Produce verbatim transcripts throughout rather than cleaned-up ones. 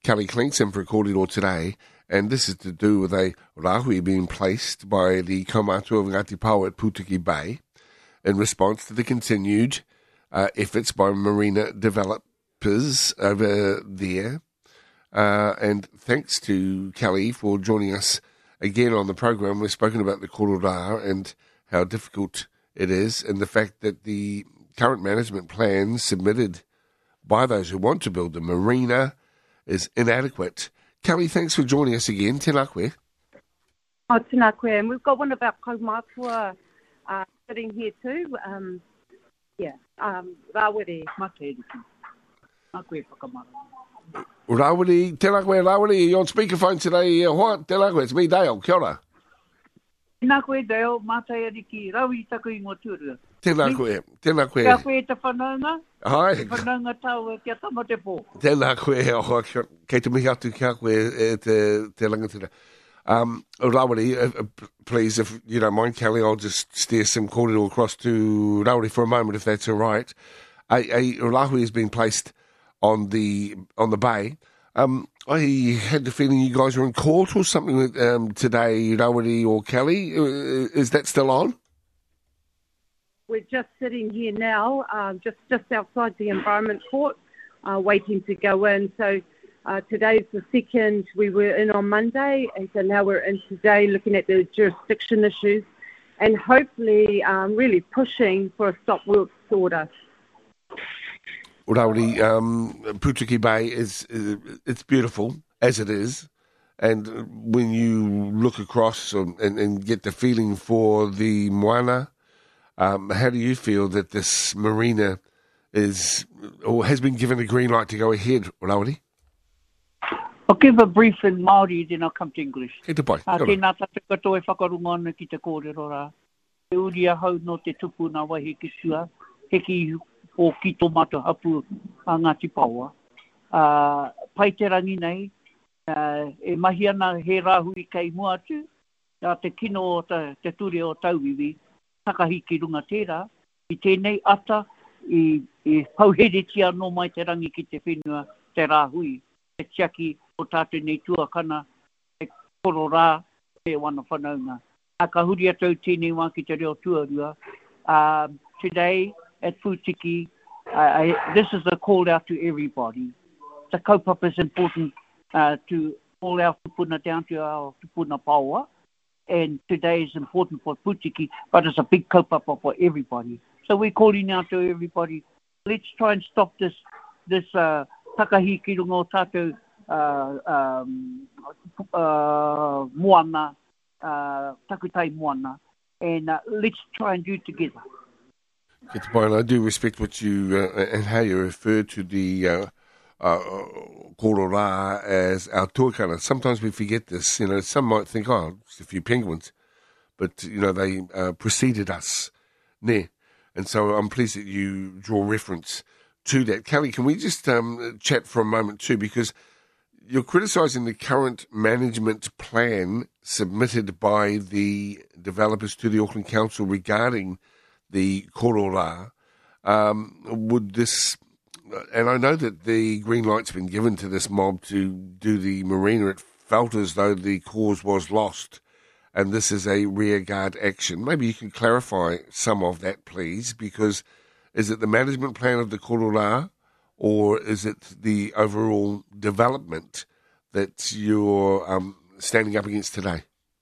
Kelly Klingson for Kōrero today, and this is to do with a rahui being placed by the Kaumātua of Ngāti Paoa at Putiki Bay in response to the continued uh, efforts by marina developers over there. Uh, and thanks to Kelly for joining us again on the program. We've spoken about the Kōrero and how difficult it is, and the fact that the current management plan submitted by those who want to build the marina is inadequate. Kelly, thanks for joining us again. Tēnā koe. Oh, tēnā koe. And we've got one of our kaumātua uh, sitting here too. Um, yeah, um, Rawere Mate. Tēnā koe whakamara. Rawere, tēnā koe, Rawere. You're on speakerphone today. Uh, what? Tēnā koe, it's me, Dale. Kia ora. Tēnā koe, Dale. Mātai ariki. Rawi taku i ngō tūrua. Tēnā koe, tēnā koe. Kia koe te whanaunga. Hai. Te whanaunga tau e kia tama te pō. Tēnā koe, oh, kei te mihi atu kia koe e te, te rangatira. Um, Rawere, uh, please, if you don't mind, Kelly, I'll just steer some kōrero across to Rawere for a moment, if that's all right. A, a rahui has been placed on the on the bay. Um, I had the feeling you guys were in court or something um, today, Rawere or Kelly. Uh, is that still on? We're just sitting here now, uh, just, just outside the Environment Court, uh, waiting to go in. So uh, today's the second. We were in on Monday, and so now we're in today looking at the jurisdiction issues and hopefully um, really pushing for a stop works order. Rawere, um, Putiki Bay is, uh, it's beautiful, as it is. And when you look across and, and, and get the feeling for the moana, Um, how do you feel that this marina is, or has been given a green light to go ahead, Rawere? I'll give a brief in Māori, then I'll come to English. Kei te pai. Uh, tēnā tatu katoa e whakarunga ana ki te kōrero rā. Te uri a hau no te tupu nā wahi ki tua, heki o ki tō mata hapu a Ngāti Paoa. Uh, pai te rangi nei, uh, e mahi ana he rāhui kei mua atu, a te kino o te, te ture o tauiwi, takahi ki runga tērā, i tēnei ata, i, i pauheretia no mai te rangi ki te whenua, te rāhui, te tiaki o tātou nei tuakana, te koro rā, te wana whanaunga. A ka huri atau tēnei wā ki te reo tuarua. Um, today, at Putiki, uh, I, this is a call out to everybody. The kaupapa is important uh, to all our tupuna down to our tupuna Paoa. And today is important for Putiki, but it's a big kaupapa for everybody. So we're calling out to everybody, let's try and stop this this uh, takahi ki runga o tātou uh, um, uh, moana, uh, takutai moana, and uh, let's try and do it together. Kei te pai, I do respect what you, uh, and how you refer to the uh, uh, kōrero as our tuakana. Sometimes we forget this. You know, some might think, oh, it's a few penguins. But, you know, they uh, preceded us. Ne. And so I'm pleased that you draw reference to that. Kelly, can we just um, chat for a moment too? Because you're criticising the current management plan submitted by the developers to the Auckland Council regarding the kōrero. Um, would this... And I know that the green light's been given to this mob to do the marina. It felt as though the cause was lost, and this is a rearguard action. Maybe you can clarify some of that, please, because is it the management plan of the kōrero, or is it the overall development that you're um, standing up against today?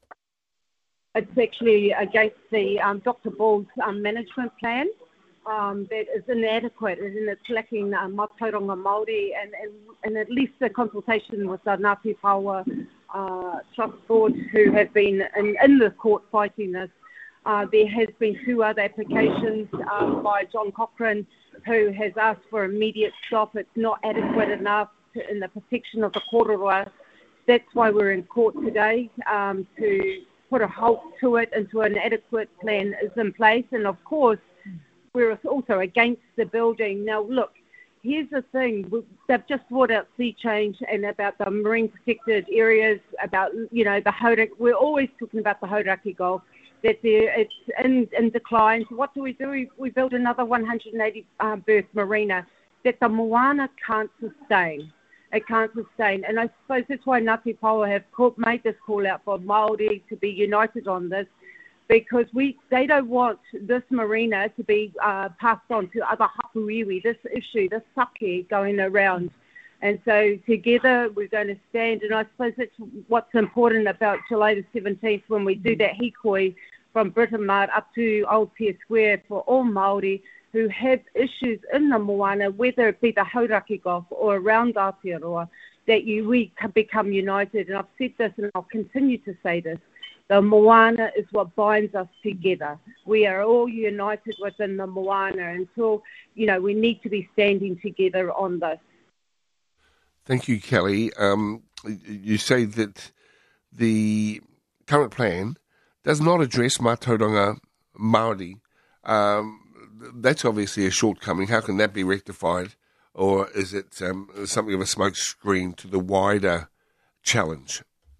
It's actually against the um, Doctor Ball's um, management plan. Um, that is inadequate and it's lacking uh, Mātauranga Māori and, and, and at least a consultation with the Ngāti Paoa uh, Trust Board who have been in, in the court fighting this. Uh, there has been two other applications um, by John Cochrane who has asked for immediate stop. It's not adequate enough to, in the protection of the kōrero. That's why we're in court today, um, to put a halt to it until an adequate plan is in place. And of course, we're also against the building. Now, look, here's the thing. They've just brought out sea change and about the marine protected areas, about, you know, the Hauraki. We're always talking about the Hauraki Gulf, that there, it's in, in decline. So what do we do? We, we build another one hundred eighty uh, berth marina that the moana can't sustain. It can't sustain. And I suppose that's why Ngāti Paoa have called, made this call out for Māori to be united on this, because we they don't want this marina to be uh, passed on to other hapuiwi, this issue, this sake going around. And so together we're going to stand, and I suppose that's what's important about July the seventeenth when we do that hikoi from Britomart up to Old Pier Square for all Māori who have issues in the moana, whether it be the Hauraki Gulf or around Aotearoa, that you, we can become united. And I've said this and I'll continue to say this. The moana is what binds us together. We are all united within the moana until, you know, we need to be standing together on this. Thank you, Kelly. Um, you say that the current plan does not address Mātauranga Māori. Um, that's obviously a shortcoming. How can that be rectified? Or is it um, something of a smoke screen to the wider challenge?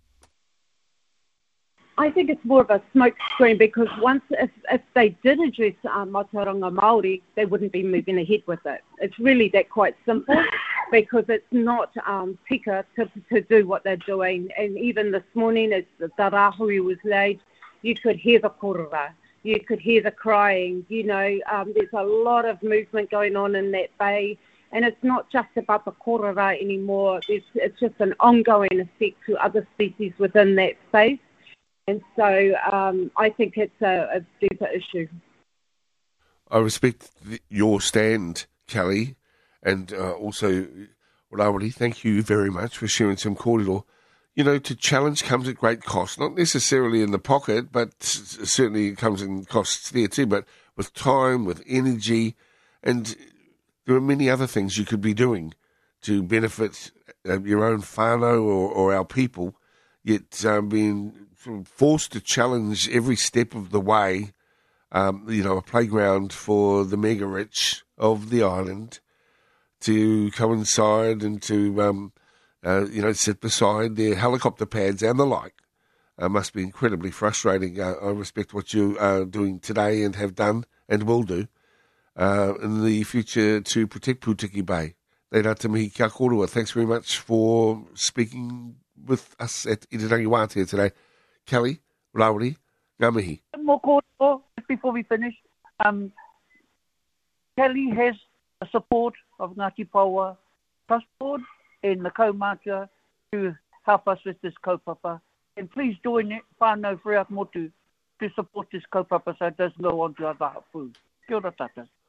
I think it's more of a smoke screen because once, if, if they did address uh, Mātauranga Māori, they wouldn't be moving ahead with it. It's really that quite simple because it's not um, tika to, to do what they're doing. And even this morning as the rahui was laid, you could hear the korora, you could hear the crying. You know, um, there's a lot of movement going on in that bay. And it's not just about the korora anymore. It's, it's just an ongoing effect to other species within that space. And so um, I think it's a, a deeper issue. I respect the, your stand, Kelly, and uh, also, Rawiri, thank you very much for sharing some kōrero. You know, to challenge comes at great cost, not necessarily in the pocket, but certainly it comes in costs there too, but with time, with energy, and there are many other things you could be doing to benefit uh, your own whānau or, or our people, yet um, being sort of forced to challenge every step of the way, um, you know, a playground for the mega rich of the island to coincide and to, um, uh, you know, sit beside their helicopter pads and the like. Uh, must be incredibly frustrating. Uh, I respect what you are doing today and have done and will do uh, in the future to protect Putiki Bay. Reira te mihi kia korua. Thanks very much for speaking with us at Irirangi Wātea today. Kelly, Rawiri, ngā mihi. More kōrero, before we finish, um, Kelly has the support of Ngāti Paoa Trust Board and the kaumātua to help us with this kaupapa. And please join it, whānau Whiriaka Motu, to support this kaupapa so it doesn't go on to other hapu. Kia ora tata.